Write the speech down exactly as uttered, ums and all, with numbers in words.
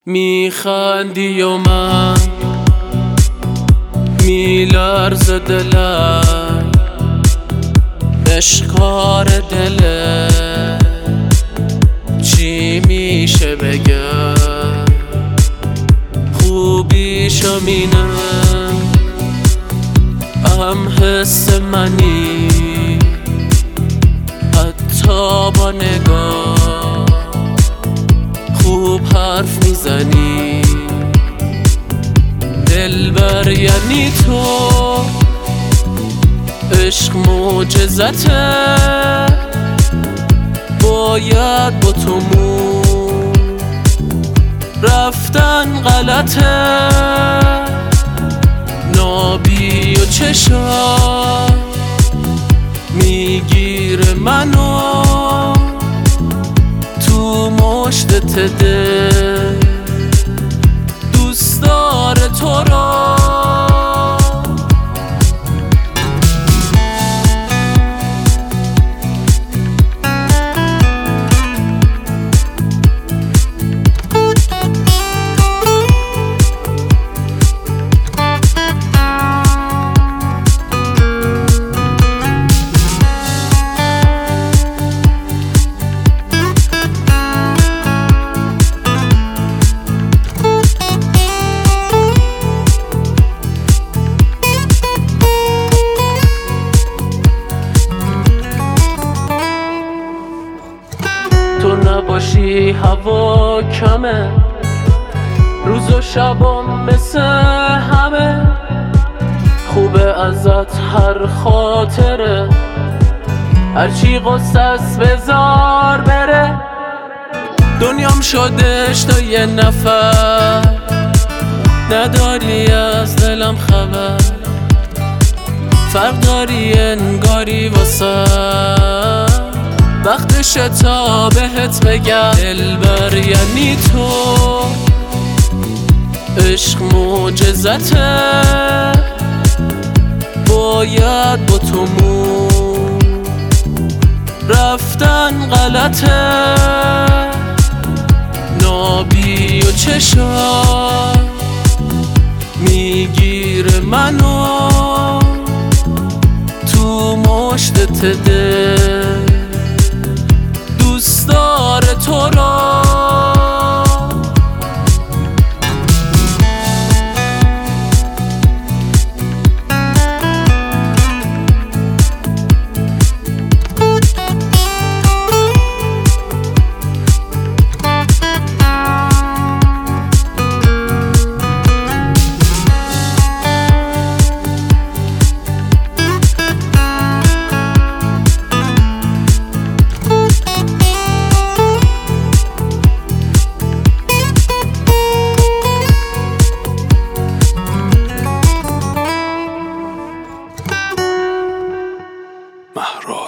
میخندی و من میلرز دلم، اشکار دله چی میشه بگم، خوبیشو مینم هم حس منی، حتی با نگاه خوب حرف میزنی. دلبر یعنی تو، عشق معجزته، باید با تو مون رفتن غلطه. نابی و چشا میگیره منو تو مشتت دل، دوست داره تو را. تو نباشی هوا کمه، روز و شبام مثل همه، خوبه ازت هر خاطره، هرچی قصه است بذار بره. دنیام شدش تا یه نفر، نداری از دلم خبر، فرق داری انگاری واسه وقتش تا بهت بگم. دلبر یعنی تو، عشق معجزته، باید با تو مون رفتن غلطه. نابی و چشا میگیره منو تو مشتت دل، دوست داره تو را. مهراب.